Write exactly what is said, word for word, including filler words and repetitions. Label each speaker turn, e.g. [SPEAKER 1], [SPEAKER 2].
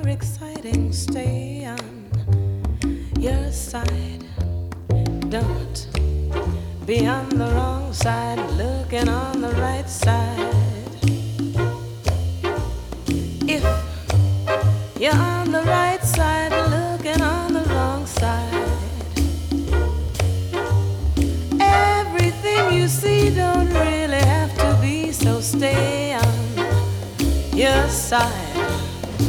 [SPEAKER 1] exciting. Stay on your side. Don't be on the wrong side, looking on the right side. If you're on the right side, looking on the wrong side, everything you see don't really have to be, so stay on your side.